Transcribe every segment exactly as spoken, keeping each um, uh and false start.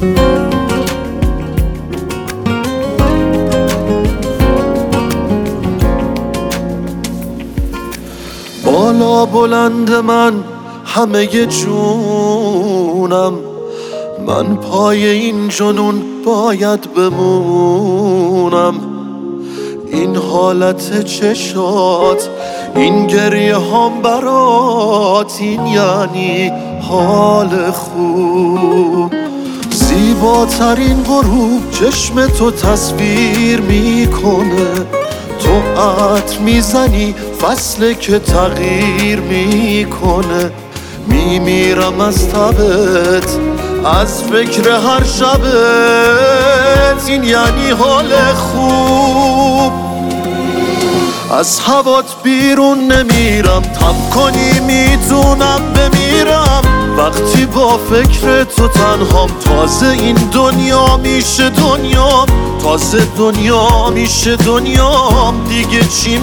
بالا بلند من همه جونم، من پای این جنون باید بمونم. این حالت چشات، این گریه هم برات، این یعنی حال خوب. زیباترین غروب چشم تو تصویر میکنه، تو عطر میزنی فصل که تغییر میکنه. میمیرم از تبت، از فکر هر شبت، این یعنی حال خوب. از هوات بیرون نمیرم، تب کنی میتونم بمیرم. وقتی با فکر تو تنهام، تازه این دنیا میشه دنیام، تازه دنیا میشه دنیام. دیگه چی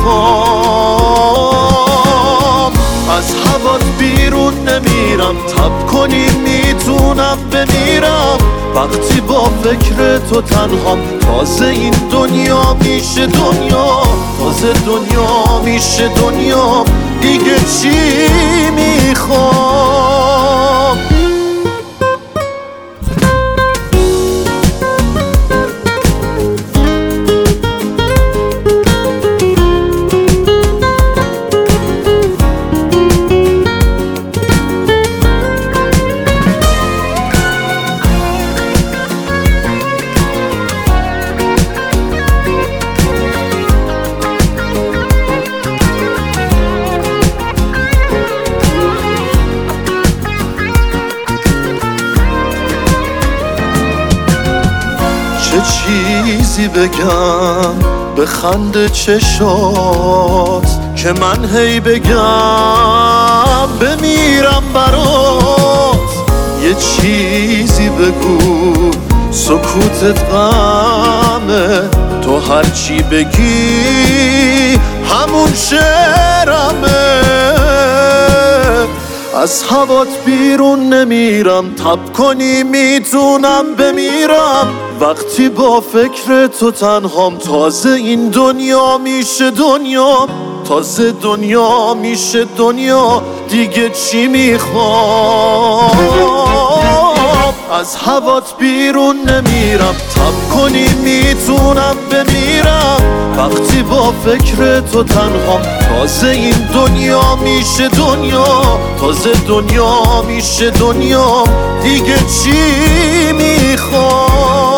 میخوام؟ از هوات بیرون نمیرم، تب کنی میتونم بمیرم. وقتی با فکر تو تنهام، تازه این دنیا میشه دنیا، تازه دنیا میشه دنیا. دیگه چی میخوام؟ چه چیزی بگم به خنده چشات، که من هی بگم بمیرم برات. یه چیزی بگو سکوتت غمه، تو هرچی بگی همون شعرمه. از هوات بیرون نمیرم، تب کنی میتونم بمیرم. وقتی با فکر تو تنهام، تازه این دنیا میشه دنیا، تازه دنیا میشه دنیا. دیگه چی میخوام؟ از هوات بیرون نمیرم، تب کنی میتونم بمیرم. وقتی با فکر تو تنهام، تازه این دنیا میشه دنیا، تازه دنیا میشه دنیا. دیگه چی میخوام؟